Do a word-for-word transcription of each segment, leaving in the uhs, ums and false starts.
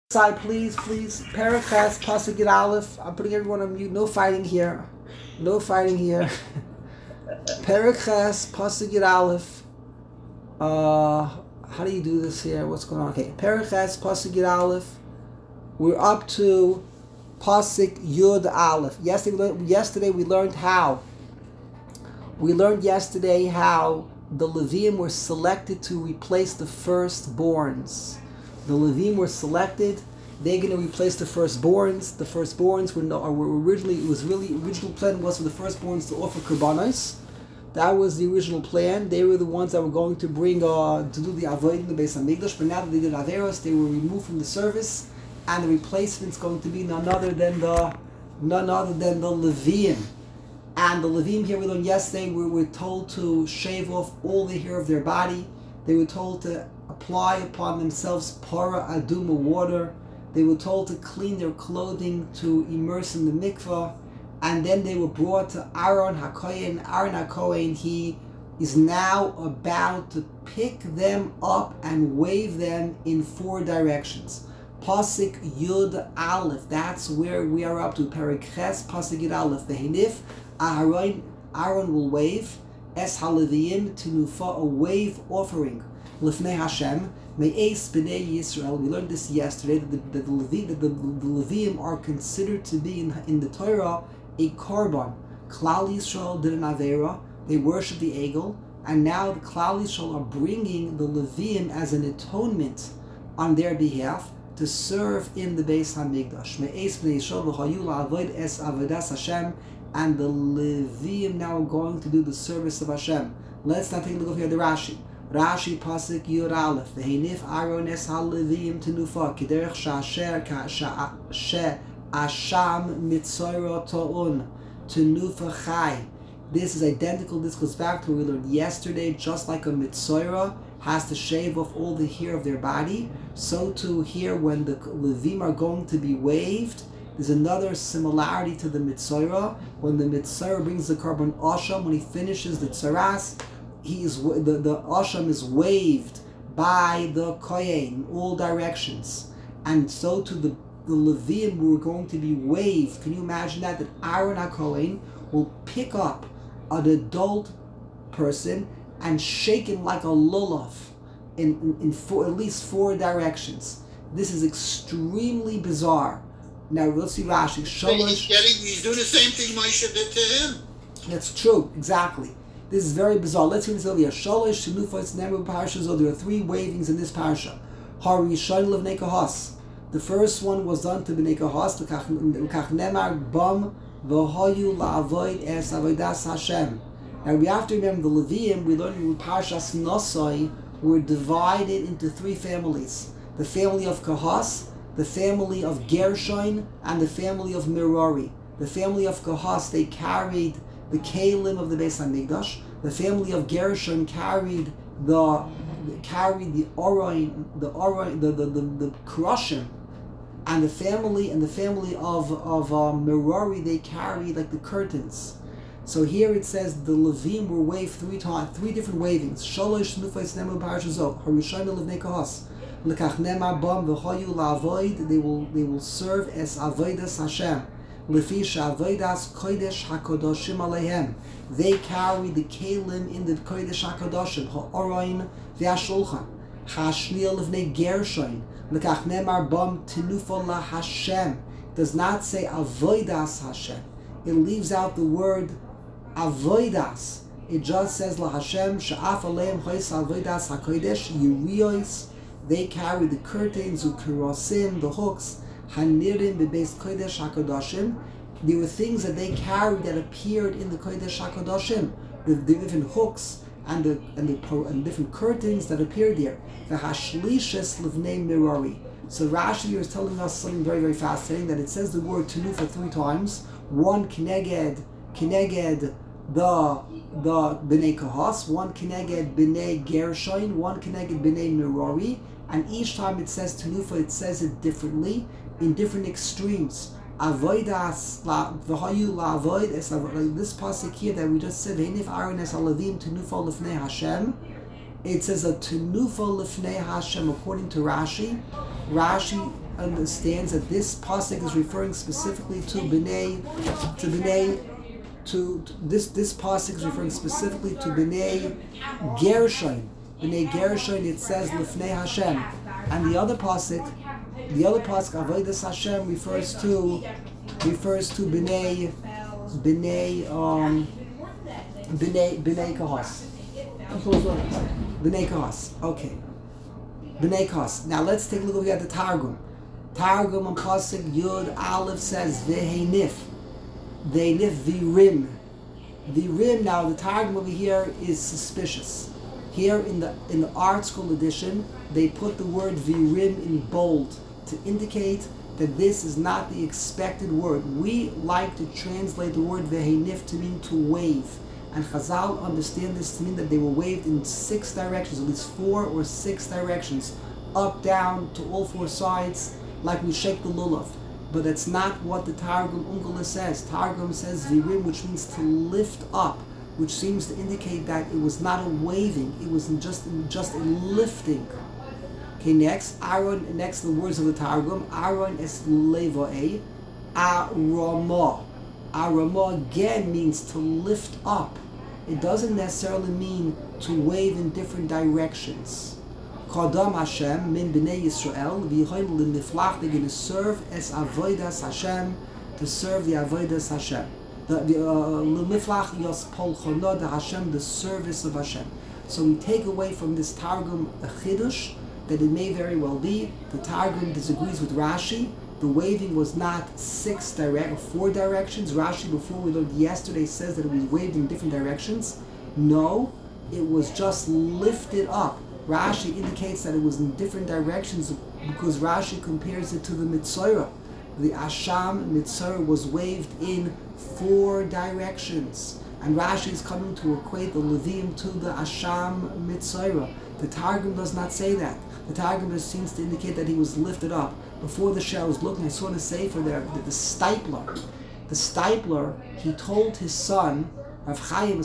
Side, please, please. Parakas, Pasuk Aleph. I'm putting everyone on mute. No fighting here. No fighting here. Parakas, Pasuk Aleph. Uh, how do you do this here? What's going on? Okay, Parakas, Pasuk Aleph. We're up to Pasuk Yud Aleph. Yesterday, yesterday we learned how. We learned yesterday how the Levim were selected to replace the firstborns. The Levim were selected. They're going to replace the firstborns. The firstborns were, no, were originally, it was really, original plan was for the firstborns to offer korbanos. That was the original plan. They were the ones that were going to bring, uh, to do the avodah in the Beis Hamikdash. But now that they did Averos, they were removed from the service, and the replacement's going to be none other than the, none other than the Levim. And the Levim here we learned yesterday, we were told to shave off all the hair of their body. They were told to apply upon themselves para aduma water. They were told to clean their clothing, to immerse in the mikvah, and then they were brought to Aaron HaKohen. Aaron HaKohen, he is now about to pick them up and wave them in four directions. Pasuk Yud Aleph, that's where we are up to. Perek Ches, Pasuk Yud Aleph. Ve'hinif, Aaron, Aaron will wave, Es HaLeviim, Tinufa, a wave offering. Lifnei Hashem, Me'es B'nei Yisrael. We learned this yesterday, that the, that the, Levi, that the, the Leviim are considered to be in, in the Torah a korban. Klal Yisrael did an Avera, they worship the Egel, and now the Klal Yisrael are bringing the Leviim as an atonement on their behalf to serve in the Beis Hamikdash. Me'es B'nei Yisrael v'chayu la'avod es avodas Hashem, and the Leviim now are going to do the service of Hashem. Let's now take a look here at the Rashi. Rashi Pasuk Yud Aleph. Ve'hinif Aaron es ha'Leviim tenufa k'derech she'asher she'asham mitzora to'un tenufa chai. This is identical. This goes back to what we learned yesterday. Just like a mitzora has to shave off all the hair of their body, so too here when the Levim are going to be waved, there's another similarity to the mitzora. When the mitzora brings the korban asham, when he finishes the tzaras, he is the, the asham is waved by the kohen in all directions, and so to the the Levim were going to be waved. Can you imagine that? That Aaron HaKohen will pick up an adult person and shake him like a lulav in, in, in four, at least four directions. This is extremely bizarre. Now let's see Rashi. He's getting, he's doing the same thing Moshe did to him. That's true, exactly. This is very bizarre. Let's see this over here. Shalosh Shenufos Nemu Parsha. So there are three wavings in this parsha. Hari Yishon Levnei Kahas. The first one was done to Bnei Kahas. L'kach Nemar Bam V'Hoyu La'Avoid Es Avodas Hashem. Now we have to remember the Leviim. We learned in Parshas Nosai were divided into three families: the family of Kahas, the family of Gershon, and the family of Merari. The family of Kahas, they carried the Kalim of the Beis Hamikdash. The family of Gershon carried the carried the Orain, the Orain, the the the, the Kerushim, and the family and the family of of uh, Merari, they carried like the curtains. So here it says the Levim were waved three times, three different wavings. Shalosh Nufais Nemu Parashazot Harishayna Levnei Kahas. Lekach Nemar Bam V'Hoyu La'Avoid. They will they will serve as Avodas Hashem. Lefi Sha'Avodas Kodesh HaKadoshim Aleihem. They carry the Kalim in the Kodesh HaKadoshim Ha'Orain V'Ashulchan. Ha'Shniel Levnei Gershon. Lekach Nemar Bam Tinufa LaHashem. Does not say Avodas Hashem. It leaves out the word Avodas. It just says LaHashem Sha'af Aleim Chos Avodas HaKodesh Yiriyos. They carry the curtains, the kerosim, the hooks, hanirim bebeis kodesh hakodashim. There were things that they carried that appeared in the kodesh hakodashim. The, the different hooks and the and the and different curtains that appeared there. The hashlishes levnei mirari. So Rashi here is telling us something very very fascinating. That it says the word tenufa three times. One kineged kineged the the bnei kahas. One kineged bnei gershon. One kineged bnei mirari. And each time it says tenufa, it says it differently, in different extremes. Avodas v'hayu la'avoid es like this pasuk here that we just said. V'hinif Aaron es haLevim tenufa lefnei Hashem. It says a tenufa lefnei Hashem according to Rashi. Rashi understands that this pasuk is referring specifically to Bnei, to Bnei, to, to this this pasuk is referring specifically to Bnei Gershon. Bnei Gershon, it says Lifnei Hashem, and the other pasuk, the other pasuk Avodas Hashem refers to refers to Bnei Bnei um Bnei Bnei Kahas. Bnei Kahas. Okay. Bnei Kahas. Now let's take a look over here at the Targum. Targum on pasuk Yud Aleph says Veheinif. Veheinif Virim. Virim. Now the Targum over here is suspicious. Here in the in the Art School edition, they put the word Virim in bold to indicate that this is not the expected word. We like to translate the word Veheinif to mean to wave. And Chazal understand this to mean that they were waved in six directions, at least four or six directions, up, down, to all four sides, like we shake the lulav. But that's not what the Targum Ungala says. Targum says Virim, which means to lift up, which seems to indicate that it was not a waving, it was just, just a lifting. Okay, next, Aaron, next the words of the Targum, Aaron es levoe, Arama. Arama again means to lift up. It doesn't necessarily mean to wave in different directions. Kadam Hashem min bnei Yisrael v'yichayim l'niflach. They're going to serve as avodas Hashem, to serve the avodas Hashem. The l'niflach yos pol chonod Hashem, the service of Hashem. So we take away from this Targum a chidush that it may very well be the Targum disagrees with Rashi. The waving was not six direct or four directions. Rashi, before we learned yesterday, says that it was waved in different directions. No, it was just lifted up. Rashi indicates that it was in different directions because Rashi compares it to the Mitzorah. The Asham Mitzorah was waved in four directions. And Rashi is coming to equate the Levim to the Asham Mitzorah. The Targum does not say that. The Targum just seems to indicate that he was lifted up. Before the show I was looking, I saw the Sefer there, the, the Stipler. The Stipler, he told his son, Rav Chaim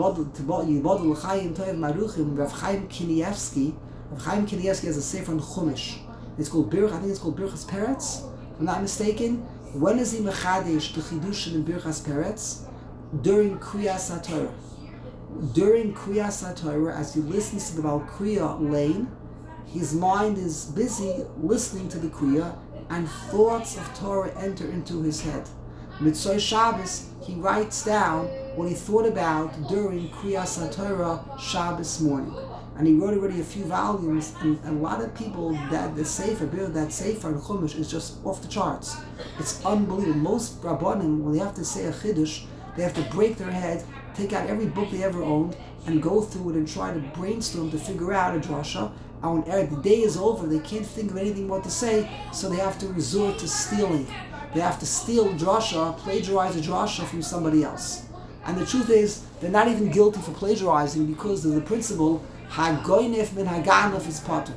Yibodel Chaim Toev Maruchim, Rav Chaim Kanievsky. Rav Chaim Kanievsky has a Sefer on Chumash. It's called Birch, I think it's called Birchas Peretz, if I'm not mistaken. When is he Mechadesh to Chidushin in Birchas Peretz? During Kriyas HaTorah. During Kriyas HaTorah, as he listens to the Baal Kriya lane, his mind is busy listening to the Kriya, and thoughts of Torah enter into his head. Mitzvah Shabbos, he writes down what he thought about during Kriyas HaTorah Shabbos morning. And he wrote already a few volumes, and, and a lot of people, that the Sefer, that Sefer and Chumash is just off the charts. It's unbelievable. Most Rabbanim, when they have to say a Chiddush, they have to break their head, take out every book they ever owned, and go through it and try to brainstorm to figure out a drasha. And when the day is over, they can't think of anything what to say, so they have to resort to stealing. They have to steal drasha, plagiarize a drasha from somebody else. And the truth is, they're not even guilty for plagiarizing because of the principle, Hagoynef min Haganef is potter.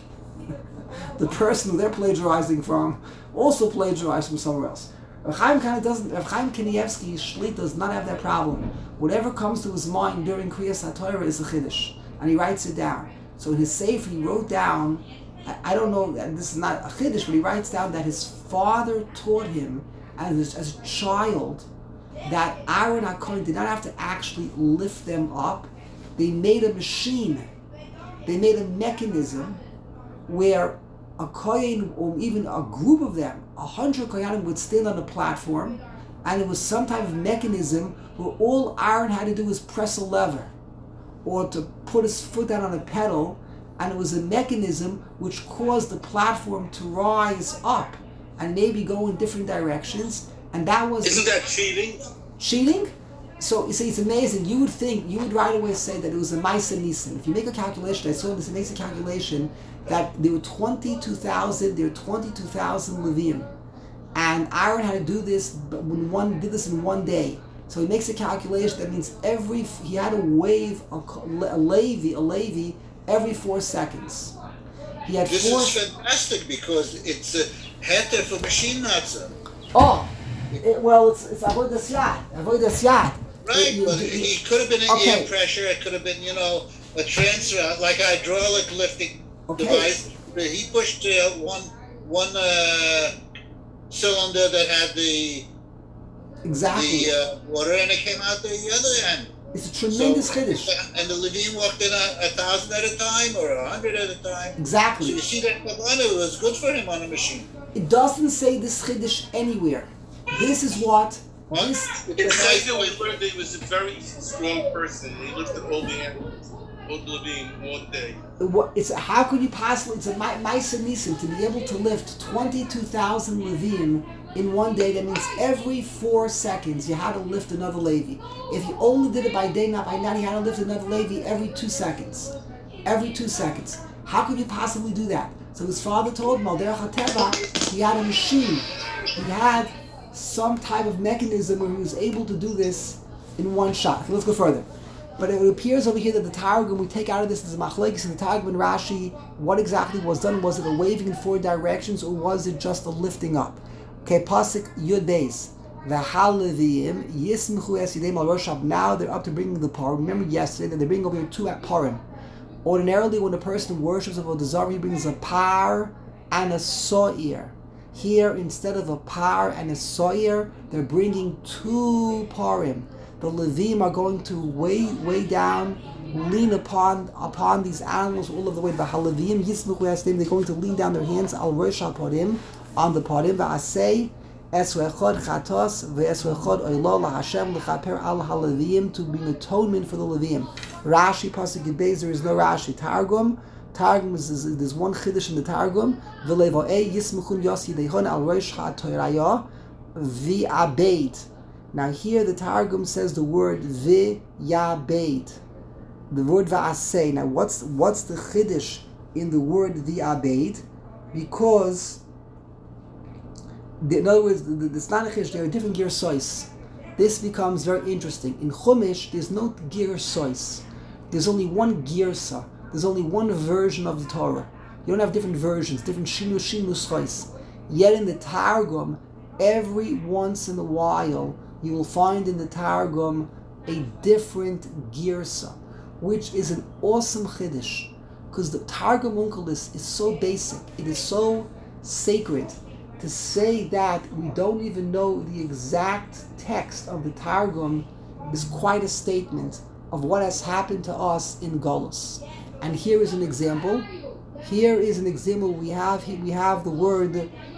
The person who they're plagiarizing from also plagiarized from somewhere else. Rav Chaim kind of doesn't. Rav Chaim Kanievsky's shlit does not have that problem. Whatever comes to his mind during Kriyas HaTorah is a chiddush, and he writes it down. So in his sefer, he wrote down. I, I don't know. This is not a chiddush, but he writes down that his father taught him as, as a child that Aaron HaKohen did not have to actually lift them up. They made a machine. They made a mechanism where a kohen, or even a group of them, a hundred kohanim would stand on a platform, and it was some type of mechanism where all Aaron had to do was press a lever, or to put his foot down on a pedal, and it was a mechanism which caused the platform to rise up and maybe go in different directions, and that was... Isn't that cheating? Cheating? So you see, it's amazing. You would think, you would right away say that it was a Maisa Nisan. If you make a calculation, I saw this, it makes a calculation that there were twenty-two thousand, there were twenty-two thousand Levim. And Aaron had to do this, but when one did this in one day. So he makes a calculation that means every, he had to wave a, a Levi, a Levi every four seconds. He had this four... is fantastic because it's a heter for machine nazi. Oh, it, well, it's it's avodas yad, avodas yad. Right, It- but you- you- he could have been in okay. air pressure. It could have been, you know, a transfer, like a hydraulic lifting Okay. device. But he pushed uh, one one uh, cylinder that had the Exactly. the uh, water, and it came out the other end. It's a tremendous so, chiddush. And the Levine walked in a, a thousand at a time or a hundred at a time. Exactly. So you see that Kavanah was good for him on a machine. It doesn't say this chiddush anywhere. This is what. What? This, It says that we learned that he was a very strong person. He lifted all the animals, all the Levine, one day. what, it's how could you possibly? It's a Maisa Nisim to be able to lift twenty-two thousand Levim in one day. That means every four seconds you had to lift another Levi. If you only did it by day, not by night, you had to lift another Levi every two seconds. Every two seconds. How could you possibly do that? So his father told him, Al Derech HaTeva, he had a machine. He had some type of mechanism where he was able to do this in one shot. Okay, let's go further. But it appears over here that the Targum, we take out of this, is Machlekes in the Targum and Rashi, what exactly was done? Was it a waving in four directions, or was it just a lifting up? Okay, Pasuk Yud Beis. V'halevim yismchu es yidem al roshab. Now they're up to bringing the par. Remember yesterday that they're bringing over here two at parim. Ordinarily, when a person worships a Vodazar, he brings a par and a so'ir. Here, instead of a par and a so'ir, they're bringing two parim. The Levim are going to weigh, weigh down, lean upon upon these animals all of the way. V'halevim yismchu es yidem. They're going to lean down their hands al roshab parim, on the parim. V'asei Esru echad chatos ve'esru echad oilo laHashem lechaper al haLevim, to bring atonement for the Levim. Rashi pasuk Yud Beis, there is no Rashi. Targum, Targum is, is there's one chiddush in the Targum. V'levo'ei yismechun yos yidehon al rosh ha'toyraya v'abeit. Now here the Targum says the word v'yabeit, the word v'asei. Now what's what's the chiddush in the word v'abeit? Because in other words, the, the, the Slanichish, there are different gear sois. This becomes very interesting. In Chumash, there's no gear sois. There's only one girsa. There's only one version of the Torah. You don't have different versions, different shinu shinu sois. Yet in the Targum, every once in a while, you will find in the Targum a different girsa, which is an awesome chiddush. Because the Targum Onkelos is so basic, it is so sacred. To say that we don't even know the exact text of the Targum is quite a statement of what has happened to us in Golus. And here is an example. Here is an example. We have we have the word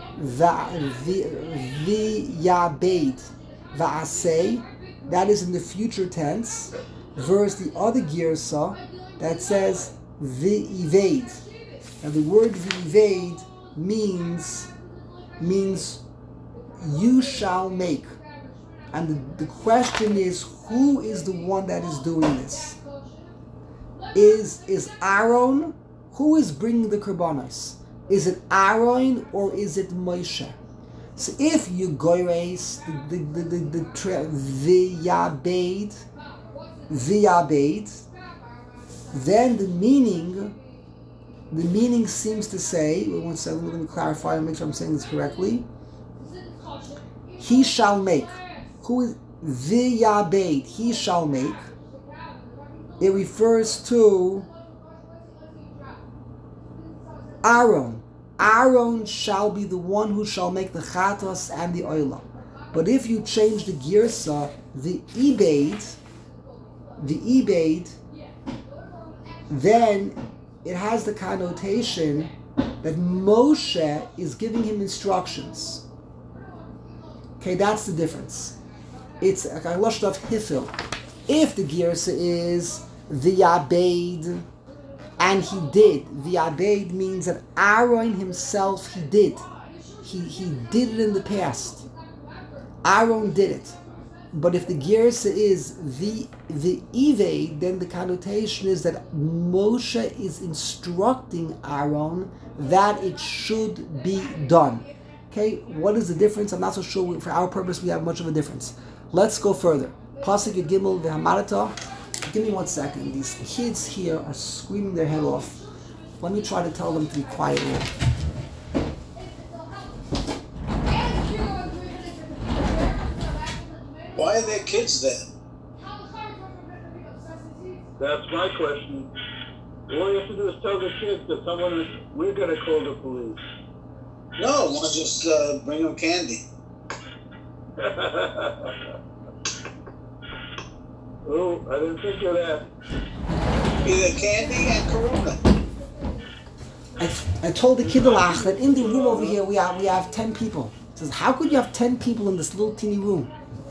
v'yabeit v'asei. That is in the future tense. Versus the other girsa that says v'ived. Now the word v'ived means means you shall make. And the, the question is, who is the one that is doing this? Is is Aaron? Who is bringing the korbanos? Is it Aaron or is it Moshe? So if you goyres the the the the v'yabed v'yabed, then the meaning The meaning seems to say, one second, let me clarify and make sure I'm saying this correctly. He shall make. Who is v'yabed? He shall make. It refers to Aaron. Aaron shall be the one who shall make the chatos and the oila. But if you change the girsa, the ibed, the ibed, then it has the connotation that Moshe is giving him instructions. Okay, that's the difference. It's a lashon of hifil. If the girsa is v'yabed, and he did, v'yabed means that Aaron himself, he did. He he did it in the past. Aaron did it. But if the girsa is the the ived, then the connotation is that Moshe is instructing Aaron that it should be done. Okay, what is the difference? I'm not so sure. For our purpose, we have much of a difference. Let's go further. Pasuk Yud Gimel v'hamarata. Give me one second. These kids here are screaming their head off. Let me try to tell them to be quiet. Why are there kids there? That's my question. All you have to do is tell the kids that someone is, we're going to call the police. No, I want to just uh, bring them candy. Oh, I didn't think of that. Either candy and Corona. I, I told the Kiddelach that in the room over here we have we have ten people. He says, how could you have ten people in this little teeny room?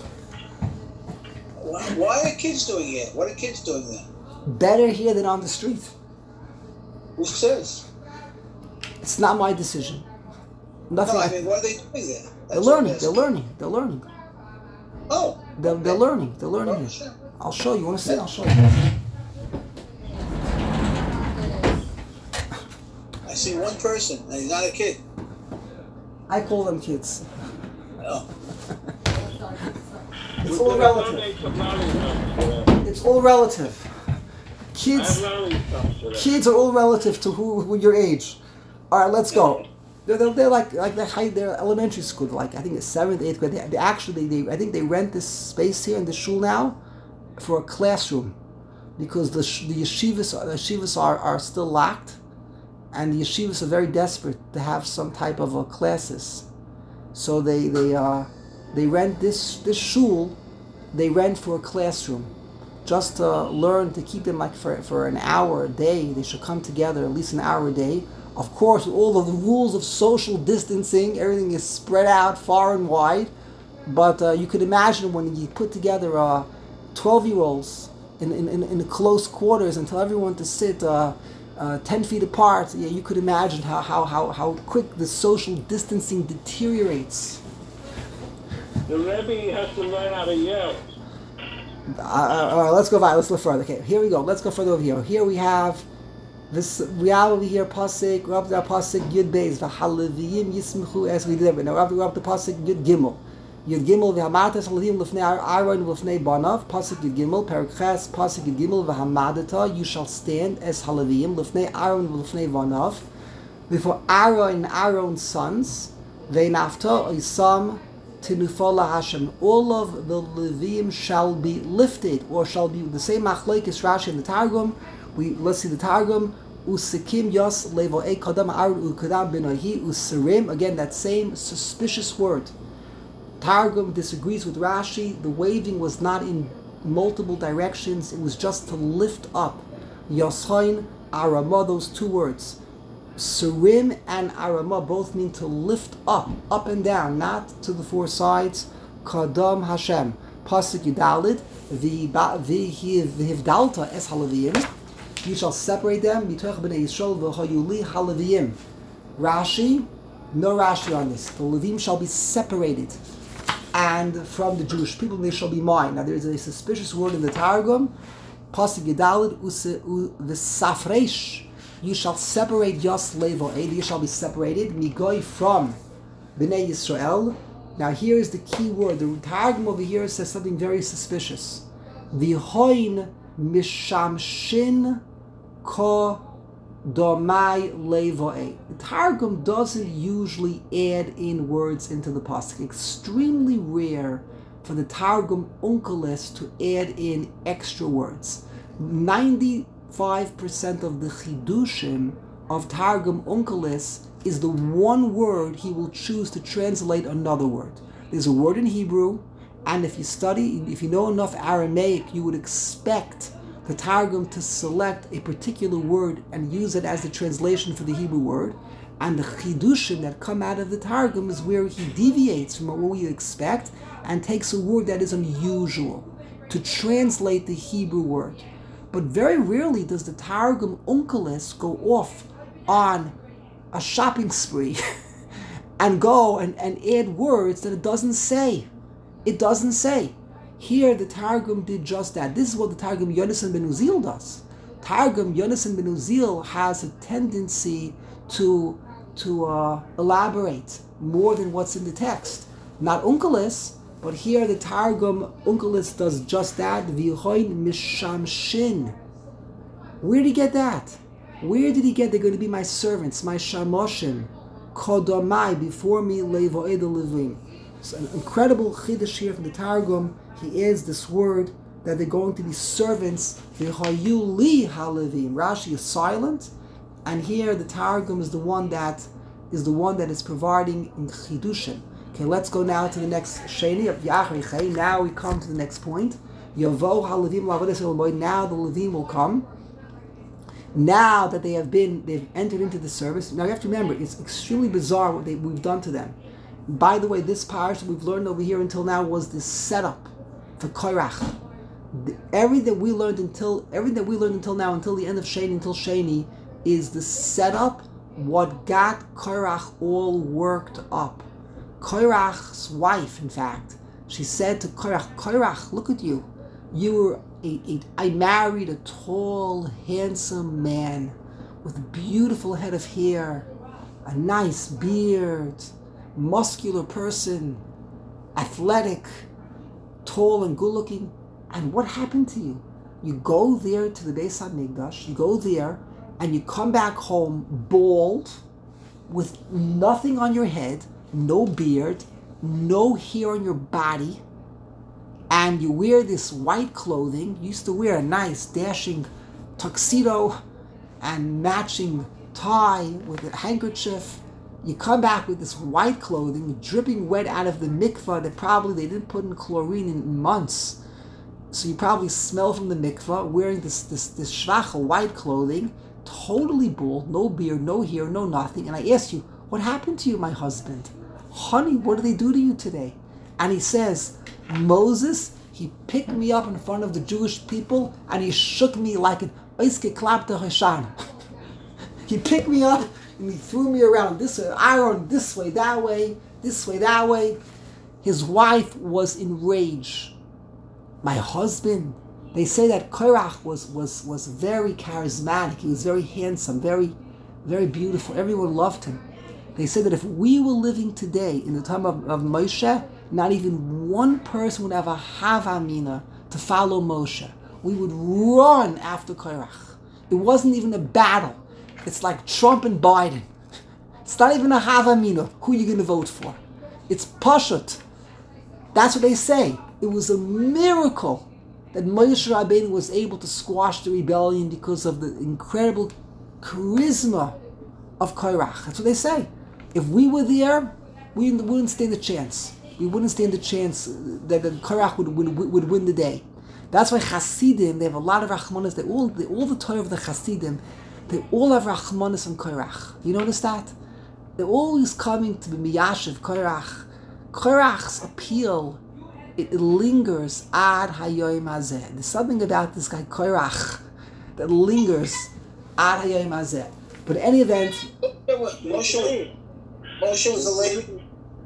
Why, why are kids doing it? What are kids doing there? Better here than on the street. Who says? It's not my decision. Nothing. No, I I- mean, what are they doing there? That's they're what learning. I'm They're asking. learning. They're learning. Oh. They're, they're okay. learning. They're learning. Oh, here. sure. I'll show you. You want to see? I'll show you. I see one person, and he's not a kid. I call them kids. Oh. It's We're all gonna relative. donate some lollipops to that. It's all relative. I Kids, have lollipops to that. kids are all relative to who, who your age. All right, let's go. They're, they're, they're like like they're, high, they're elementary school, like I think it's seventh, eighth grade. They, they actually they I think they rent this space here in the shul now for a classroom because the sh- the yeshivas the yeshivas are, are still locked, and the yeshivas are very desperate to have some type of uh, classes, so they they uh they rent this this shul, they rent for a classroom, just to learn to keep them like for for an hour a day. They should come together at least an hour a day. Of course, with all of the rules of social distancing, everything is spread out far and wide. But uh, you could imagine when you put together uh, twelve-year-olds in, in, in, in close quarters and tell everyone to sit uh, uh, ten feet apart, yeah, you could imagine how, how, how, how quick the social distancing deteriorates. The Rebbe has to learn how to yell. Uh, uh, all right, let's go back. Let's look further. Okay, here we go. Let's go further over here. Here we have this. We have over here pasuk. We're up to our pasuk Yud Beis v'Halaviyim Yismechu as we did. Now we're up to, we're up to pasuk Yud Gimel. Yud Gimel v'Hamatas Halaviyim lefnei Aaron lefnei Banav. Pasuk Yud Gimel Perek Ches. Pasuk Yud Gimel v'Hamadata. You shall stand as Halaviyim lefnei Aaron lefnei Banav. Before Aaron and Aaron's sons. Ve'nafta Isam. Tinufala Hashem, all of the Levim shall be lifted, or shall be the same machlekes Rashi in the Targum. We let's see the Targum. Usikim yos levoei kadam Aaron ukadam b'nahi usirim. Again, that same suspicious word. Targum disagrees with Rashi. The waving was not in multiple directions; it was just to lift up. Yoshain Arama, those two words. Surim and Arama both mean to lift up, up and down, not to the four sides. Kadam Hashem. Pasuk Yudalid. V'hivdalta es halaviyim. You shall separate them. Mitoch b'nei Yisrael v'hayuli halaviyim. Rashi, no Rashi on this. The Levim shall be separated, and from the Jewish people they shall be mine. Now there is a suspicious word in the Targum. Pasuk Yudalid v'safresh. You shall separate Yos Levo Eid. You shall be separated. Migoy from Bnei Yisrael. Now here is the key word. The Targum over here says something very suspicious. V'hoin mishamshin ko domai levo Eid. The Targum doesn't usually add in words into the pasuk. Extremely rare for the Targum Onkeles to add in extra words. ninety Five percent of the chidushim of Targum Onkeles is the one word he will choose to translate another word. There's a word in Hebrew, and if you study, if you know enough Aramaic, you would expect the Targum to select a particular word and use it as the translation for the Hebrew word. And the chidushim that come out of the Targum is where he deviates from what we expect and takes a word that is unusual to translate the Hebrew word. But very rarely does the Targum Onkeles go off on a shopping spree and go and, and add words that it doesn't say. It doesn't say. Here the Targum did just that. This is what the Targum Yonasan ben Uzziel does. Targum Yonasan ben Uzziel has a tendency to, to uh, elaborate more than what's in the text. Not Onkeles, but here the Targum Onkeles does just that. V'hoin mishamshin. Where did he get that? Where did he get they're going to be my servants, my shamoshim, kodomai, before me levoed levim? It's an incredible chiddush here from the Targum. He adds this word that they're going to be servants. V'hayu li halevim. Rashi is silent, and here the Targum is the one that is the one that is providing in Chidushin. Okay, let's go now to the next Sheni of Yachrichei. Now we come to the next point. Yavo HaLevim La'avodas Elomoid. Now the Levim will come. Now that they have been, they've entered into the service. Now you have to remember, it's extremely bizarre what they, we've done to them. By the way, this parsha we've learned over here until now was the setup for Korach. The, everything that we learned until everything that we learned until now, until the end of Sheni, until Sheni, is the setup. What got Korach all worked up. Korach's wife, in fact, she said to Korach, Korach, look at you. You were a, a, I married a tall, handsome man with a beautiful head of hair, a nice beard, muscular person, athletic, tall and good looking. And what happened to you? You go there to the Beis HaMikdash, you go there, and you come back home bald, with nothing on your head, no beard, no hair on your body, and you wear this white clothing. You used to wear a nice, dashing tuxedo and matching tie with a handkerchief. You come back with this white clothing, dripping wet out of the mikvah that probably they didn't put in chlorine in months. So you probably smell from the mikvah, wearing this this this shvacha white clothing, totally bald, no beard, no hair, no nothing. And I asked you, what happened to you, my husband? Honey, what did they do to you today? And he says, Moses, he picked me up in front of the Jewish people and he shook me like an oiske klapte Hashan. He picked me up and he threw me around this way, Aaron, this way, that way, this way, that way. His wife was enraged. My husband, they say that Korach was, was, was very charismatic. He was very handsome, very, very beautiful. Everyone loved him. They said that if we were living today in the time of, of Moshe, not even one person would have a havamina to follow Moshe. We would run after Korach. It wasn't even a battle. It's like Trump and Biden. It's not even a havamina. Who are you going to vote for? It's pashut. That's what they say. It was a miracle that Moshe Rabbeinu was able to squash the rebellion because of the incredible charisma of Korach. That's what they say. If we were there, we wouldn't stand a chance. We wouldn't stand a chance that, that Korach would, would, would win the day. That's why Hasidim, they have a lot of Rachmanis. They all, they, all the Torah of the Hasidim, they all have Rachmanis on Korach. You notice that? They're always coming to be Miyashiv, Korach. Korach's appeal, it, it lingers ad hayoim hazeh. There's something about this guy Korach that lingers ad hayoim hazeh. But in any event, Moshe, Moshe was a lady.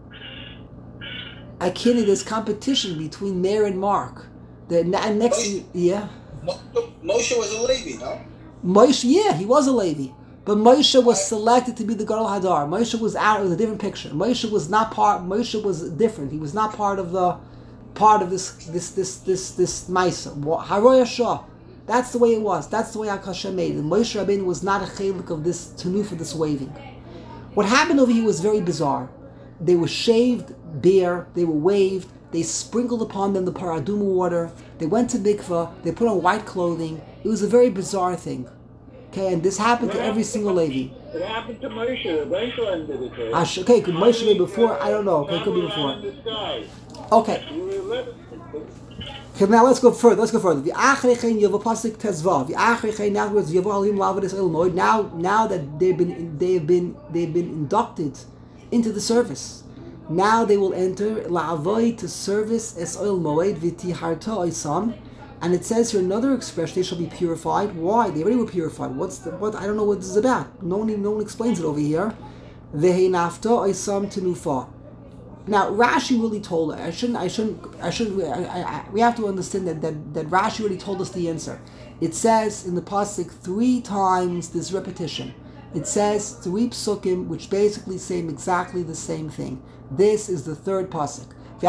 I can't. There's competition between Meir and Mark. The next, Moshe, yeah. Moshe was a Levi, no? Moshe, yeah, he was a Levi, but Moshe was selected to be the Gadol Hadar. Moshe was out. It was a different picture. Moshe was not part. Moshe was different. He was not part of the part of this this this this this Maisa. Haroya Shah. That's the way it was. That's the way Akash made it. Moshe Rabbeinu was not a chelik of this tanu for this waving. What happened over here was very bizarre. They were shaved bare. They were waved. They sprinkled upon them the paraduma water. They went to mikvah. They put on white clothing. It was a very bizarre thing. Okay, and this happened to every single Levi. It happened to Moshe. Eventually did it. Ash, okay, could Moshe be before? I don't know. Okay, it could be before. Okay. Okay, now let's go further. Let's go further. The Achrechein Yavo Pasik Tezvav. The Achrechein now was Yavo Halim Lavadis Illinois. Now, now that they've been, they've been, they've been inducted into the service. Now they will enter La'avoy to service Es Oil Moed Viti Harta Oisam. And it says here another expression, they shall be purified. Why? They already were purified. What's the, what? I don't know what this is about. No one, no one explains it over here. Vehe nafta oisam tenufa. Now Rashi really told us. I shouldn't. I shouldn't. I shouldn't. I, I, I, we have to understand that, that that Rashi already told us the answer. It says in the pasuk three times this repetition. It says three psukim, which basically say exactly the same thing. This is the third pasuk. This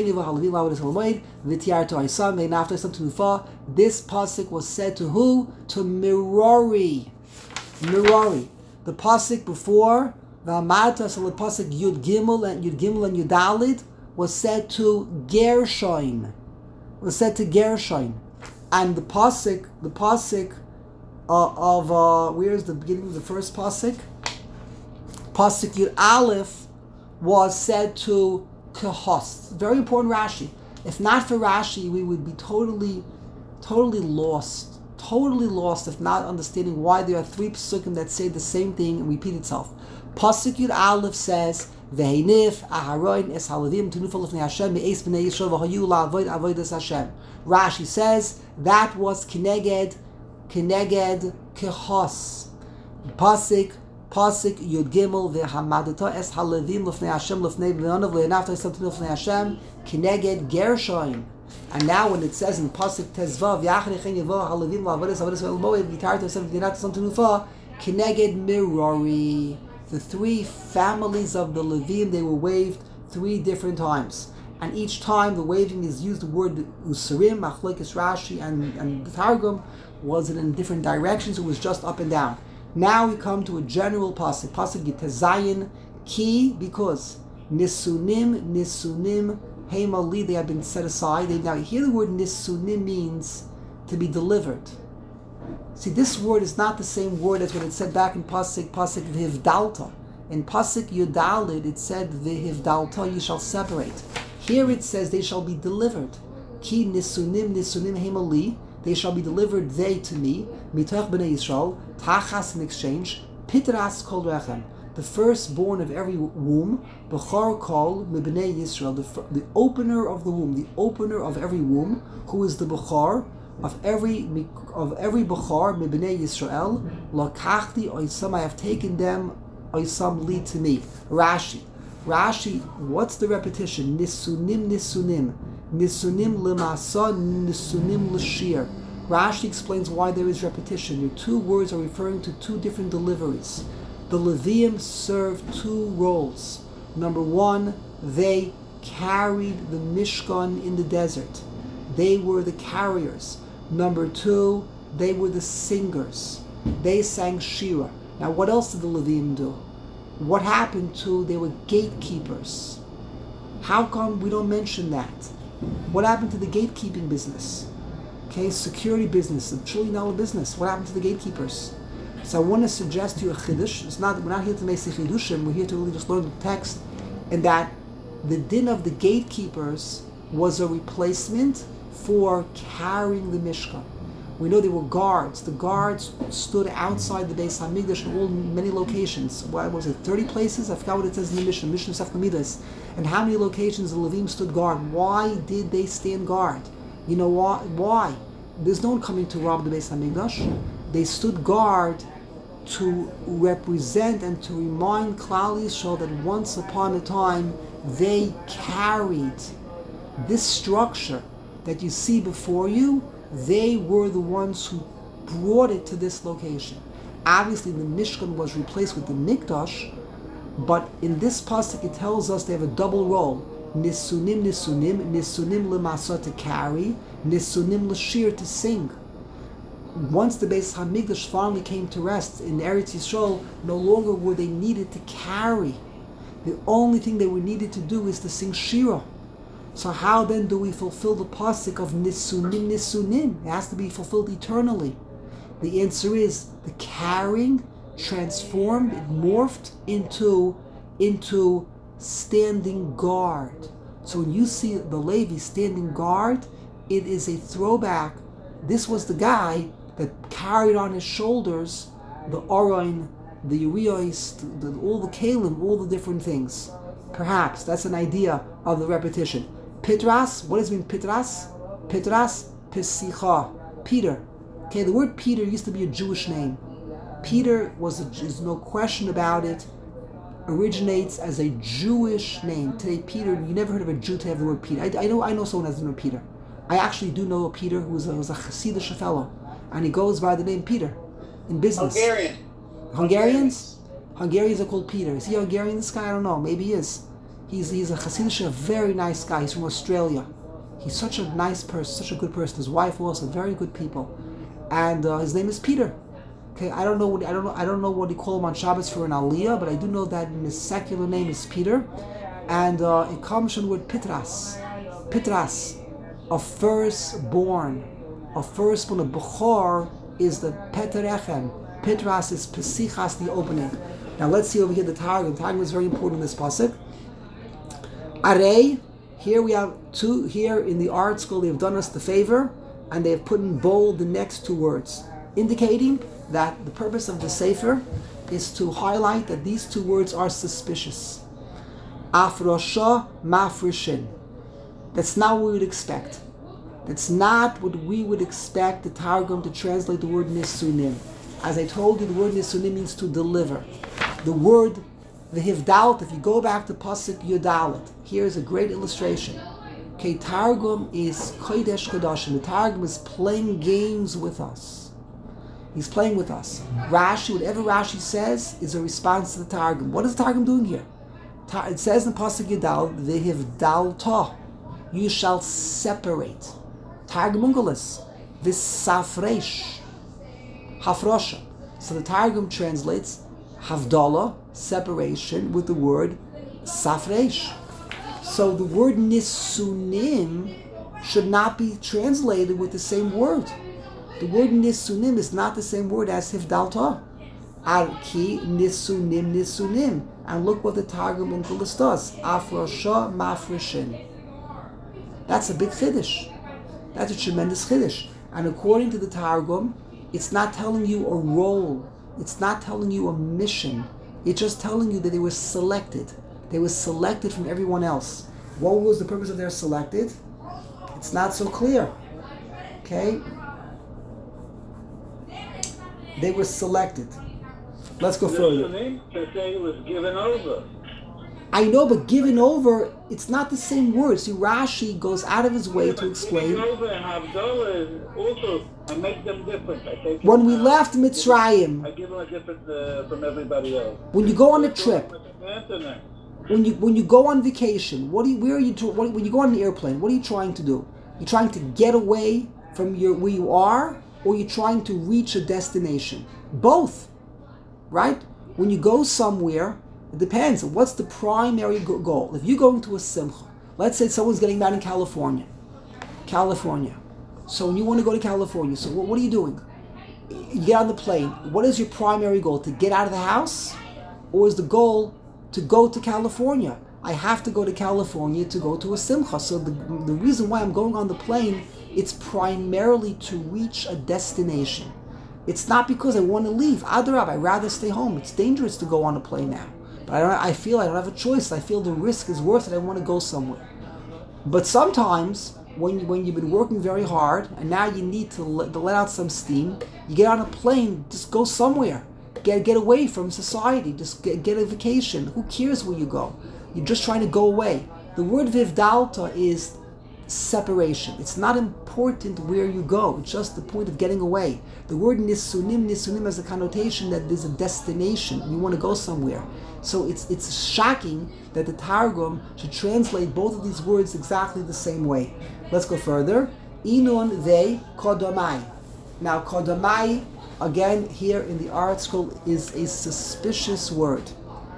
pasuk was said to who? To Merari. Merari. The pasuk before the Amarta, so the pasuk Yud Gimel and Yud Gimel and Yudalid was said to Gershon. Was said to Gershon, and the pasuk, the pasuk uh, of uh, where's the beginning of the first pasuk? Pasuk Yud Aleph was said to Kehos. Very important Rashi. If not for Rashi, we would be totally, totally lost. Totally lost if not understanding why there are three psukim that say the same thing and repeat itself. Pasuk Yud Aleph says, Ve'hinif aharon es halavim tenufal lifnei Hashem me'es b'nei Yisrael v'hayu la'avoid avodas Hashem. Rashi says that was Keneged, Keneged Kehos. Pasuk, Pasuk Yud Gimel ve'hamadata es halavim lifnei Hashem lifnei v'yonav le'enafta es lifnei Hashem Keneged Gershoim. And now when it says in Pasuk Tezvav Yachnechen Yevo Halavim La'avodas Avodas Moed Vitarto Sem V'Dinat Sam Tenufa Keneged Mirori. The three families of the Levim, they were waved three different times, and each time the waving is used. The word Usarim, Machlekes Rashi, and and the Targum was in different directions. It was just up and down. Now we come to a general pasuk. Pasuk Yitezayin Ki, because Nisunim Nisunim Heimali, they have been set aside. They, now here the word Nisunim means to be delivered. See, this word is not the same word as when it said back in Pasuk, Pasuk V'hivdalta. In Pasuk Yudalid, it said V'hivdalta, you shall separate. Here it says they shall be delivered. Ki nisunim nisunim hemali, they shall be delivered, they to me. Mitoch b'nei Yisrael, tachas in exchange, pitras kol rechem, the firstborn of every womb, b'char kol mibnei Yisrael, the, the opener of the womb, the opener of every womb, who is the b'char, of every of every Bechar Mibnei Yisrael, Lakachti Oisam, I have taken them Oisam li to me. Rashi. Rashi, what's the repetition? Nisunim Nisunim. Nisunim Lemasa, Nisunim Lashir. Rashi explains why there is repetition. The two words are referring to two different deliveries. The Levium served two roles. Number one, they carried the Mishkan in the desert. They were the carriers. Number two, they were the singers. They sang Shira. Now, what else did the Levium do? What happened to, they were gatekeepers. How come we don't mention that? What happened to the gatekeeping business? Okay, security business, a trillion dollar business. What happened to the gatekeepers? So I want to suggest to you a chiddush. It's not, we're not here to make chidushim, we're here to really just learn the text, and that the din of the gatekeepers was a replacement for carrying the Mishkan. We know there were guards. The guards stood outside the Beis Hamikdash in all many locations. What was it, thirty places? I forgot what it says in the Mishnah, Mishnah Sef Midas. And how many locations the Levim stood guard? Why did they stand guard? You know why? Why? There's no one coming to rob the Beis Hamikdash. They stood guard to represent and to remind Klal Yisrael that once upon a time they carried this structure that you see before you. They were the ones who brought it to this location. Obviously, the Mishkan was replaced with the Mikdash, but in this pasuk it tells us they have a double role: nisunim, nisunim, nisunim lemasa, to carry, nisunim l'shir, to sing. Once the Beis Hamikdash finally came to rest in Eretz Yisrael, no longer were they needed to carry. The only thing they were needed to do is to sing Shira. So how then do we fulfill the pasuk of nisunim nisunim? It has to be fulfilled eternally. The answer is the carrying transformed, it morphed into, into standing guard. So when you see the Levi standing guard, it is a throwback. This was the guy that carried on his shoulders the Aron, the Urios, the, the, all the Kalim, all the different things. Perhaps that's an idea of the repetition. Pitras, what does it mean Pitras? Pitras, Pesicha, Peter. Okay, the word Peter used to be a Jewish name. Peter was, a, there's no question about it, originates as a Jewish name. Today, Peter, you never heard of a Jew to have the word Peter. I, I know I know someone has the name Peter. I actually do know a Peter who was a, was a Hasidic fellow, and he goes by the name Peter in business. Hungarian. Hungarians? Hungarians are called Peter. Is he Hungarian, this guy? I don't know. Maybe he is. He's he's a Hasidic, a very nice guy. He's from Australia. He's such a nice person, such a good person. His wife also, very good people. And uh, his name is Peter. Okay, I don't know what I don't know I don't know what they call him on Shabbos for an Aliyah, but I do know that his secular name is Peter, and uh, it comes from the word Pitras. Pitras, a firstborn. A firstborn, a Bechor is the Peterechem. Pitras is Pesichas, the opening. Now let's see over here the Targum. The Targum is very important in this pasuk. Arei, here we have two, here in the art school they have done us the favor and they have put in bold the next two words, indicating that the purpose of the Sefer is to highlight that these two words are suspicious. Afrosha mafrishin. That's not what we would expect. That's not what we would expect the Targum to translate the word nisunim. As I told you, the word nisunim means to deliver. The word, the hivdalit, if you go back to Pasuk Yudalit, here's a great illustration. Okay, Targum is Kodesh Kodashim. The Targum is playing games with us. He's playing with us. Rashi, whatever Rashi says, is a response to the Targum. What is the Targum doing here? It says in Pasuk Yudalit, the hivdalta, you shall separate. Targum Ungelis, this safresh, hafrosha. So the Targum translates havdalah, separation, with the word safresh. So the word nisunim should not be translated with the same word. The word nisunim is not the same word as hivdalta. Arki nisunim nisunim. And look what the Targum Ungelis does. Afrosha mafrishin. That's a big chiddush. That's a tremendous chiddush. And according to the Targum, it's not telling you a role. It's not telling you a mission. It's just telling you that they were selected. They were selected from everyone else. What was the purpose of their selected? It's not so clear. Okay? They were selected. Let's go further. To say it was given over. I know, but given over, it's not the same word. See, Rashi goes out of his way to explain. Giving over and Havdalah is also, I make them different. I take When we them left out. Mitzrayim, I give them a different uh, from everybody else. when you go on a trip, Internet. when you when you go on vacation, what do you, where are you? To, what, when you go on an airplane, what are you trying to do? You're trying to get away from your where you are, or you're trying to reach a destination. Both, right? When you go somewhere, it depends. What's the primary go- goal? If you're going to a simcha, let's say someone's getting married in California, California. So when you want to go to California, so what, what are you doing? You get on the plane. What is your primary goal? To get out of the house, or is the goal to go to California? I have to go to California to go to a simcha. So the the reason why I'm going on the plane, it's primarily to reach a destination. It's not because I want to leave. Adarab, I'd rather stay home. It's dangerous to go on a plane now. But I, don't, I feel I don't have a choice. I feel the risk is worth it. I want to go somewhere. But sometimes, when, you, when you've been working very hard, and now you need to let, to let out some steam, you get on a plane, just go somewhere. Get get away from society. Just get, get a vacation. Who cares where you go? You're just trying to go away. The word vivdalta is separation. It's not important where you go. It's just the point of getting away. The word nisunim, nisunim has a connotation that there's a destination. You want to go somewhere. So it's it's shocking that the Targum should translate both of these words exactly the same way. Let's go further. Inun ve kodomai. Now kodomai, again here in the art school, is a suspicious word.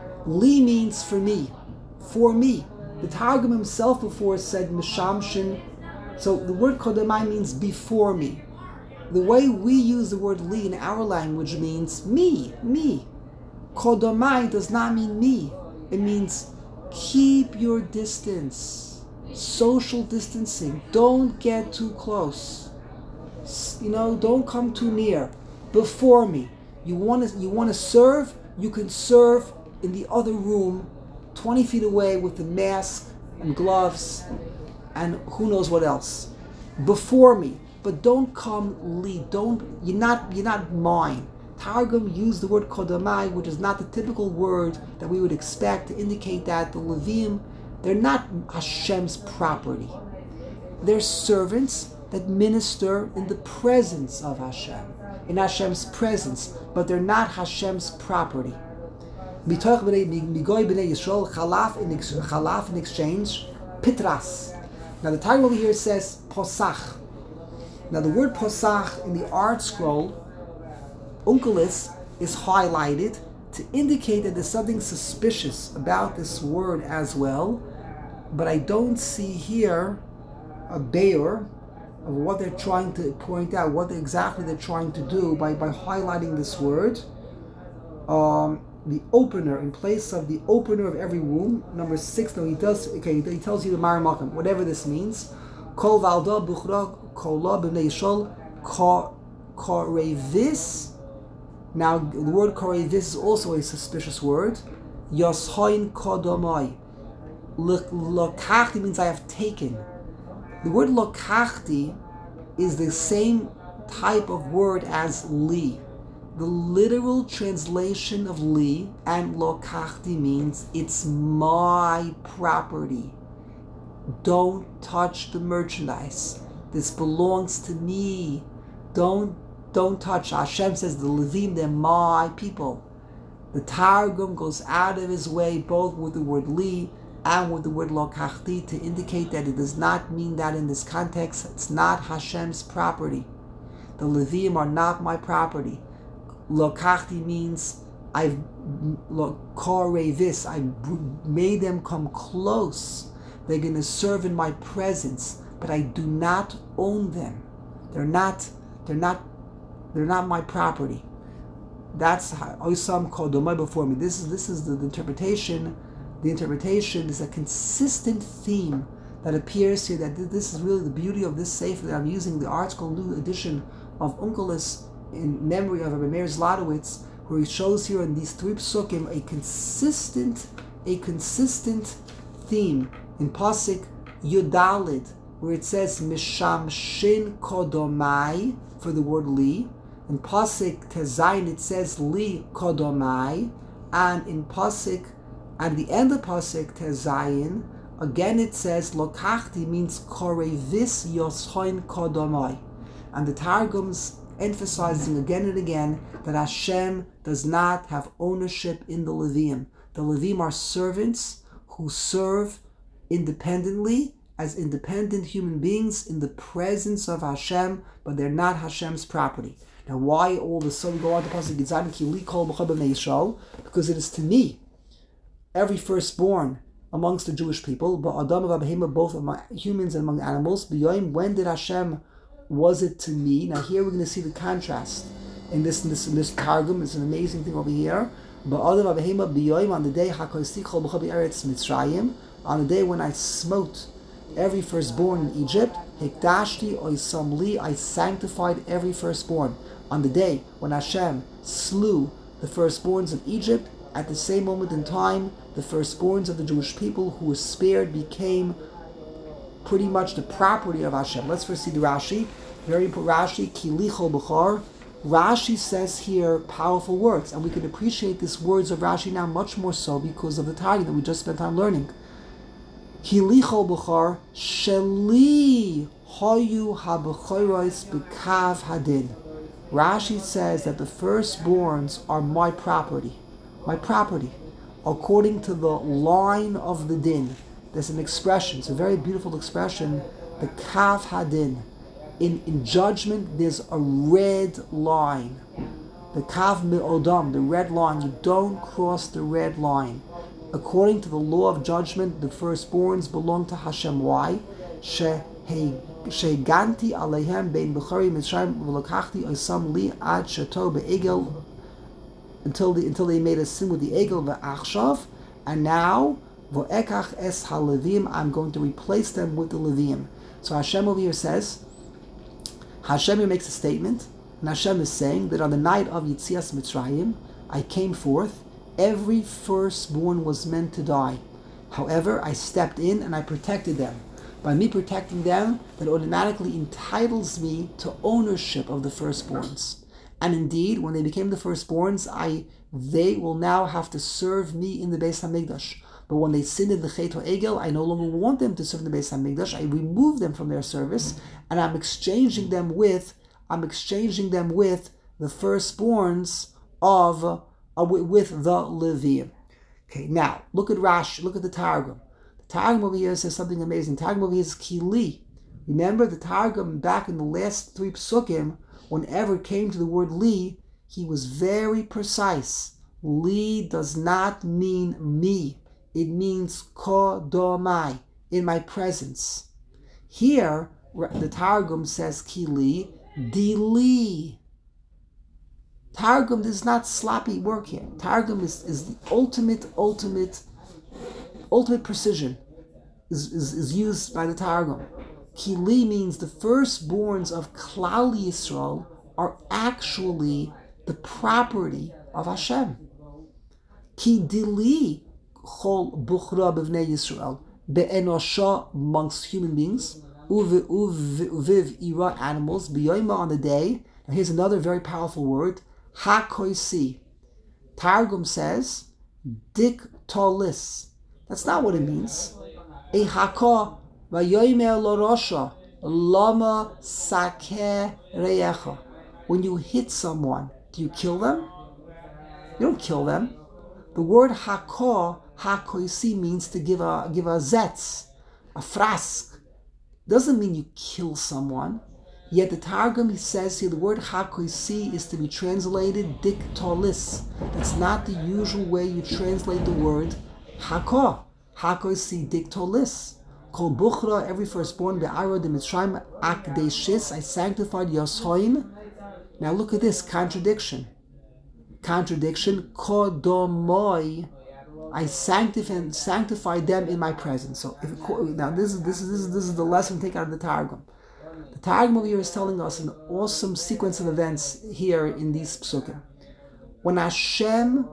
Li means for me, for me. The Targum himself before said mishamshin. So the word kodomai means before me. The way we use the word li in our language means me, me. Kodomai does not mean me. It means keep your distance. Social distancing. Don't get too close. You know, don't come too near. Before me. You want to you want to serve, you can serve in the other room, twenty feet away with the mask and gloves and who knows what else. Before me. But don't come lead. Don't you're not you're not mine. Targum used the word kodomai, which is not the typical word that we would expect to indicate that the Levim, they're not Hashem's property. They're servants that minister in the presence of Hashem, in Hashem's presence, but they're not Hashem's property. Mitoch migoy b'nei Yisrael chalaf in chalaf in exchange pitras. Now the Targum over here says posach. Now the word posach in the art scroll, Unkelis, is highlighted to indicate that there's something suspicious about this word as well, but I don't see here a bear of what they're trying to point out, what exactly they're trying to do by, by highlighting this word. Um, the opener, in place of the opener of every womb. Number six, no, he does, okay, he tells you the Mar Makam, whatever this means. Kol valda buchra kola b'nei yishol korevis. Now, the word korevis is also a suspicious word. Yoshoin kodomai. Lokachti means I have taken. The word lokachti is the same type of word as li. The literal translation of li and lokachti means it's my property. Don't touch the merchandise. This belongs to me. Don't don't touch. Hashem says the Levim, they're my people. The Targum goes out of his way both with the word li and with the word lokachti to indicate that it does not mean that in this context. It's not Hashem's property. The Levim are not my property. Lokachti means I've korevis, I made them come close. They're going to serve in my presence, but I do not own them. They're not. They're not. They're not my property. That's Oisam Kodomai before me. This is this is the, the interpretation. The interpretation is a consistent theme that appears here. That this is really the beauty of this sefer that I'm using, the ArtScroll new edition of Unkelis in memory of Rabbi Meir Zlotowitz, where he shows here in these three psukim a consistent, a consistent theme in Pasuk Yudalid, where it says Misham Shin Kodomai for the word li. In Pasuk Tezayin it says li Kodomai, and in Pasuk at the end of Pasuk Tezayin again it says Lokachti means Korevis Yoshoin Kodomai, and the Targums emphasizing again and again that Hashem does not have ownership in the Levim. The Levim are servants who serve independently as independent human beings in the presence of Hashem, but they're not Hashem's property. Now, why all of a sudden go on to Pasuk Gizan Ki li kol b'cha b'nei Yisrael? Because it is to me, every firstborn amongst the Jewish people, ba'adam v'abahema, both among humans and among animals. B'yoyim, when did Hashem? Was it to me? Now here we're going to see the contrast in this in this in this targum. It's an amazing thing over here. Ba'adam v'abahema b'yoyim, on the day hakosi kol b'cha b'eretz Mitzrayim, on the day when I smote every firstborn in Egypt, hikdashti oisam li, I sanctified every firstborn. On the day when Hashem slew the firstborns of Egypt, at the same moment in time, the firstborns of the Jewish people who were spared became pretty much the property of Hashem. Let's first see the Rashi. Very important Rashi, ki li chol b'char. Rashi says here powerful words, and we can appreciate these words of Rashi now much more so because of the Targum that we just spent time learning. Ki li chol b'char sheli hoyu ha-b'choros b'kav hadin. Rashi says that the firstborns are my property. My property. According to the line of the din. There's an expression, it's a very beautiful expression, the kav hadin. In, in judgment, there's a red line. The kav me'odam, the red line. You don't cross the red line. According to the law of judgment, the firstborns belong to Hashem. Why? Sheganti aleihem bein b'chari mitzrayim v'lokachti osam li ad shato be'egel, until the until they made a sin with the egel v'achshav, and now v'ekach es halevim, I'm going to replace them with the Levim. So Hashem over here says, Hashem here makes a statement, and Hashem is saying that on the night of Yitzias Mitzrayim, I came forth. Every firstborn was meant to die. However, I stepped in and I protected them. By me protecting them, that automatically entitles me to ownership of the firstborns. And indeed, when they became the firstborns, I they will now have to serve me in the Beis HaMikdash. But when they sinned in the Chet HaEgel, I no longer want them to serve in the Beis HaMikdash. I remove them from their service, and I'm exchanging them with I'm exchanging them with the firstborns of uh, with, with the Levium. Okay, now look at Rashi. Look at the Targum. The Targum over here says something amazing. The Targum over here is Kili. Remember the Targum back in the last three psukim. Whenever it came to the word li, he was very precise. Li does not mean me. It means kodomai, in my presence. Here, the Targum says ki li, di li. Targum, this is not sloppy work here. Targum is, is the ultimate, ultimate, ultimate precision is, is, is used by the Targum. Kili means the firstborns of Klal Yisrael are actually the property of Hashem. Ki dili chol buchra b'vnei Yisrael be'enosha amongst human beings uv uviv ira animals b'yoyma on the day. And here's another very powerful word, hakoisi. Targum says dik tolis. That's not what it means. A haka v'yoymer lorosha lama sakeh reyecha. When you hit someone, do you kill them? You don't kill them. The word hakor, hakoisi, means to give a give a zetz, a frask. Doesn't mean you kill someone. Yet the Targum, he says here, the word hakoisi is to be translated dik tolis. That's not the usual way you translate the word hakor. Hakoisi dik tolis. Kol buchra, every firstborn, be'ara de mitzrayim akdeshis, I sanctified Yoshoim. Now look at this contradiction. Contradiction. Kodomoi, I sanctify sanctify them in my presence. So if, now this is this is this is this is the lesson take out of the Targum. The Targum over here is telling us an awesome sequence of events here in these psukim. When Hashem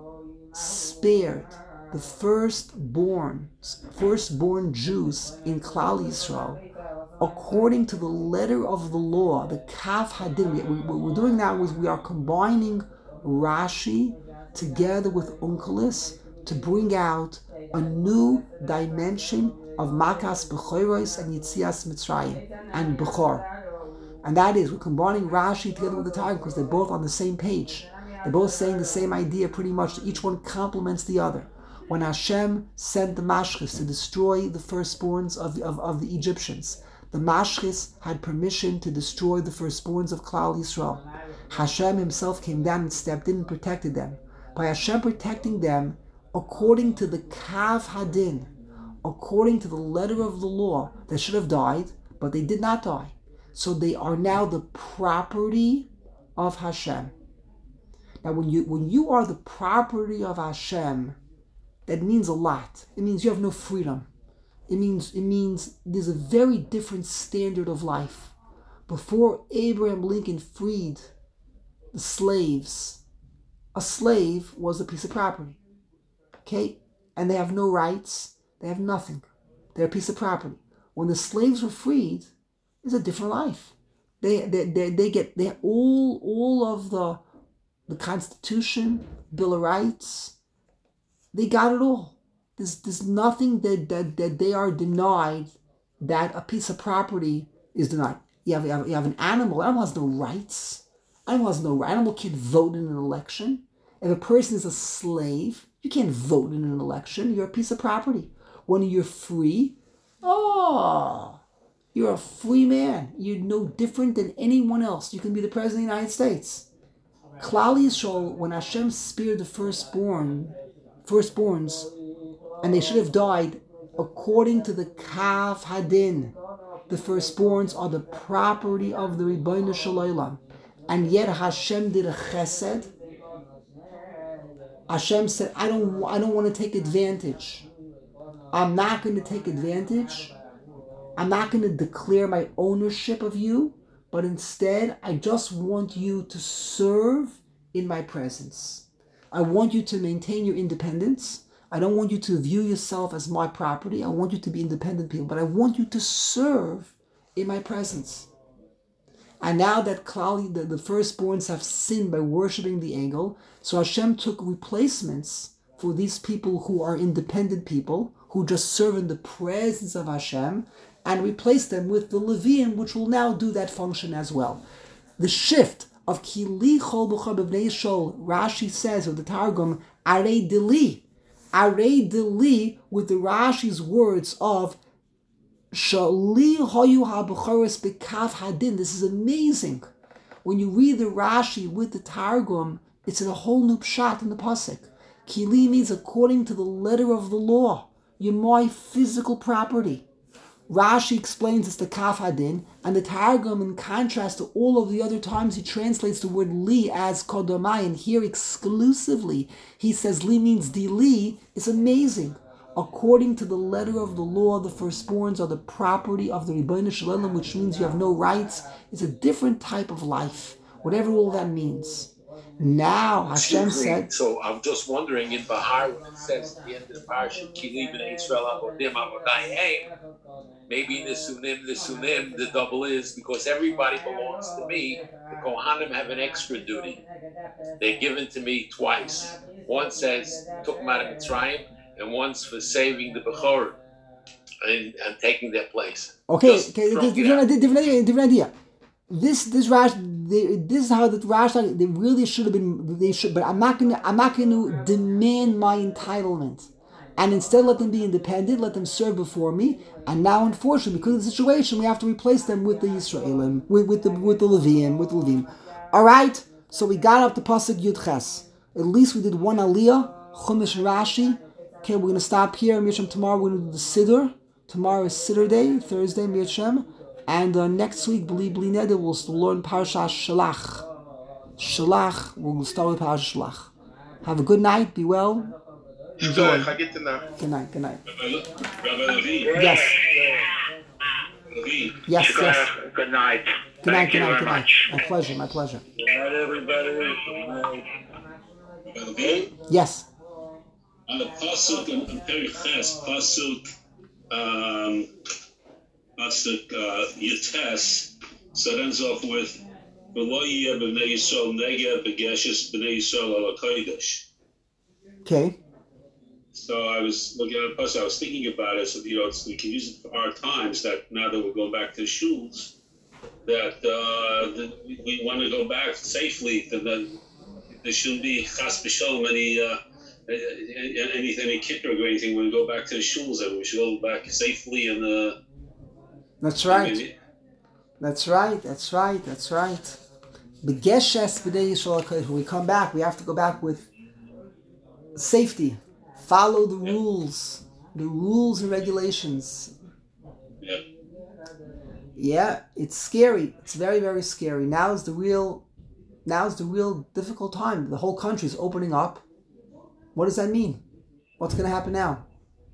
spared the firstborn, firstborn Jews in Klal Yisrael, according to the letter of the law, the Kaf Hadin, what we're doing now is we are combining Rashi together with Onkelos to bring out a new dimension of Makas Bechoros and Yitzias Mitzrayim and Bechor. And that is, we're combining Rashi together with the Targum because they're both on the same page. They're both saying the same idea pretty much. Each one complements the other. When Hashem sent the Mashchis to destroy the firstborns of, of, of the Egyptians, the Mashchis had permission to destroy the firstborns of Klal Yisrael. Hashem himself came down and stepped in and protected them. By Hashem protecting them, according to the Kav Hadin, according to the letter of the law, they should have died, but they did not die. So they are now the property of Hashem. Now when you when you are the property of Hashem, that means a lot. It means you have no freedom. It means it means there's a very different standard of life. Before Abraham Lincoln freed the slaves, a slave was a piece of property. Okay? And they have no rights. They have nothing. They're a piece of property. When the slaves were freed, it's a different life. They they they, they get they all all of the the Constitution, Bill of Rights. They got it all. There's there's nothing that, that, that they are denied that a piece of property is denied. You have, you have, you have an animal. Animal has no rights. Animal has no animal can't vote in an election. If a person is a slave, you can't vote in an election. You're a piece of property. When you're free, oh, you're a free man. You're no different than anyone else. You can be the president of the United States. Klal Yisrael, when Hashem spared the firstborn, firstborns, and they should have died according to the Kav Hadin. The firstborns are the property of the Ribbono Shel Olam. And yet Hashem did a chesed. Hashem said, I don't, I don't want to take advantage. I'm not going to take advantage. I'm not going to declare my ownership of you, but instead, I just want you to serve in my presence. I want you to maintain your independence. I don't want you to view yourself as my property. I want you to be independent people, but I want you to serve in my presence. And now that Klal, the, the firstborns have sinned by worshiping the eagle, so Hashem took replacements for these people who are independent people, who just serve in the presence of Hashem, and replaced them with the Leviim, which will now do that function as well. The shift of Kili Chol B'char B'vnei Shol, Rashi says, or the Targum, Arei Dili, Arei Dili, with the Rashi's words of Shali Hoyu HaB'choros B'Kav Hadin. This is amazing. When you read the Rashi with the Targum, it's in a whole new pshat in the pasuk. Kili means according to the letter of the law. You're my physical property. Rashi explains it's the Kaf Hadin, and the Targum, in contrast to all of the other times he translates the word Li as Kodomai, and here exclusively he says Li means Di Li, is amazing. According to the letter of the law, the firstborns are the property of the Rebbeinu Shalom, which means you have no rights. It's a different type of life, whatever all that means. Now Hashem Excuse me. said, So I'm just wondering in Bahar when it says at the end of the parasha, Ki b'nei Yisrael avodim avodayim, maybe the sunim, the sunim, the double is because everybody belongs to me. The Kohanim have an extra duty. They're given to me twice. One says took them out of Mitzrayim, and one's for saving the Bechor and, and taking their place. okay, Just okay, throwing different, it different, out. idea, different idea, different idea. This, this Rash, they, this is how the Rash, they really should have been, they should, but I'm not gonna, I'm not gonna demand my entitlement. And instead let them be independent, let them serve before me. And now, unfortunately, because of the situation, we have to replace them with the Yisraelim, with, with the with the Levium, with the Levim. All right, so we got up to Pasuk Yud Ches. At least we did one Aliyah, Chumash and Rashi. Okay, we're gonna stop here. Misham, tomorrow we're gonna do the Siddur. Tomorrow is Siddur Day, Thursday, Misham. And uh, next week, B'li B'li Neder, we'll learn Parashat Shalach. Shalach, we'll start with Parashat Shalach. Have a good night, be well. Enjoy. Good night, good night. Rabbi Levi. Yes. Levi. Yes, yes. Good night. Good night, Thank good you night, very good night. much. My pleasure, my pleasure. Good night, everybody. Good night. Rabbi Levi. Yes. On the pasuk in Perich Ches, pasuk um, pasuk uh, Yates, so it ends off with "V'lo yeh b'nei Yisrael negeh b'geshes b'nei Yisrael al hakodesh." Okay. So I was looking at the pasuk. I was thinking about it. So you know, it's, we can use it for our times. That now that we're going back to the shuls, that uh, that we, we want to go back safely. To the there shouldn't be chas v'sholom any. Uh, anything, any kitrug or anything, when we go back to the shuls, and we should go back safely and uh That's right. That's right, that's right, that's right. B'geshes b'nei Yisrael HaKadosh. When we come back, we have to go back with safety. Follow the rules. The rules and regulations. yeah. Yeah, it's scary. It's very, very scary. Now is the real now is the real difficult time. The whole country is opening up. What does that mean? What's going to happen now?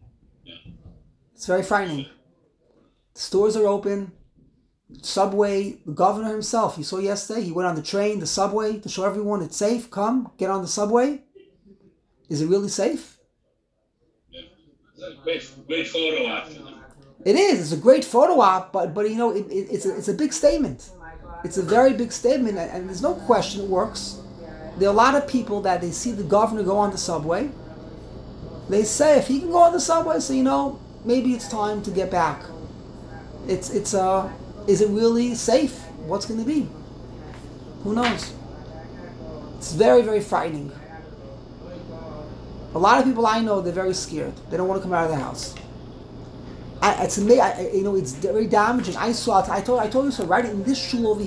It's very frightening. The stores are open. Subway, the governor himself, you saw yesterday, he went on the train, the subway, to show everyone it's safe. Come, get on the subway. Is it really safe? yeah. Great, great photo after them. It is. It's a great photo op, but but you know, it, it, it's a, it's a big statement. It's a very big statement, and, and there's no question it works. There are a lot of people that they see the governor go on the subway. They say if he can go on the subway, so you know, maybe it's time to get back. It's it's uh, is it really safe? What's going to be? Who knows? It's very very frightening. A lot of people I know, they're very scared. They don't want to come out of the house. I, it's amazing. I, you know, it's very damaging. I saw it. I told I told you so. Right in this shul over